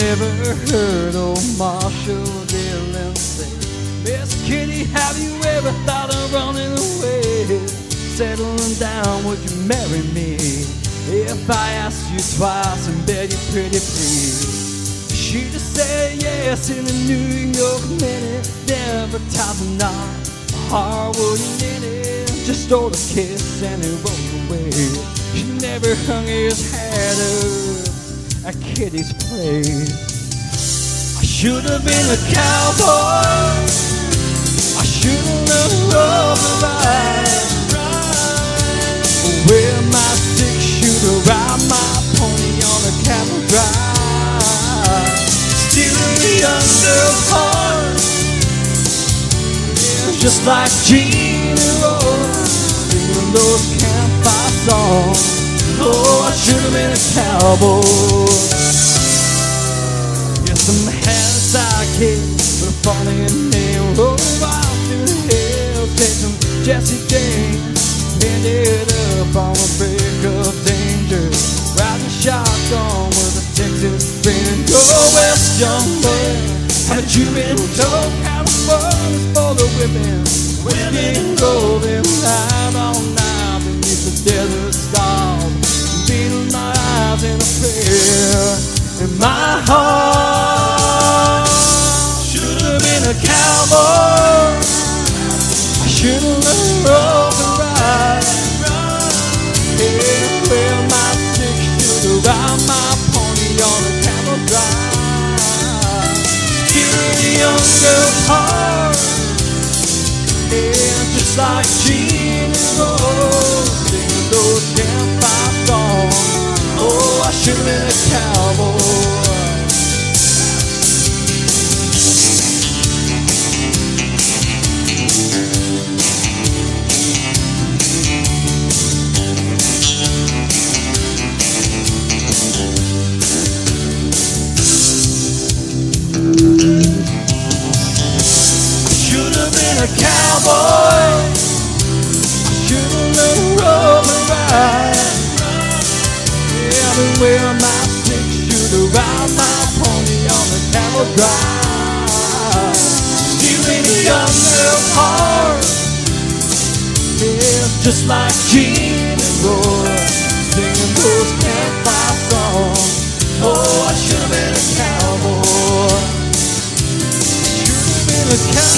ever heard old Marshall Dillon say, Miss Kitty, have you ever thought of running away? Settling down, would you marry me? If I asked you twice and begged you pretty please? She'd have said yes in the New York Minute, never advertising not hardwood knitted, just stole a kiss and he rolled away. She never hung his hat up at Kitty's place. I should have been a cowboy, I should have loved the ride, wear my six-shooter, ride my pony on a cattle drive, steal a young girl's heart, yeah, just like Gene and Rose, singing those campfire songs. Oh, I should have been a cowboy. Yes, some had a sidekick with a funny name. Rode off to the hills, take some Jesse James, ended up on a break of danger, riding shotgun with a Texas friend. Go west, young man, haven't you been told California's for the women? Whiskey and gold and night all night beneath the desert stars, beating my eyes in a prayer in my heart. Should have been a cowboy, I should have learned roll the ride, yeah, wear my six-shooter, ride my pony on a camel drive, steal a young girl's heart, yeah, just like Gene and Rose, singing those campfire songs. Oh, I should have been a cowboy. A cowboy, I should've learned to roll and ride, yeah, I've been wearing my six-shooter, ride my pony on the camel drive, stealing a young girl's heart, yeah, just like Gene and Roy, singing those campfire songs. Oh, I should've been a cowboy, I should've been a cowboy.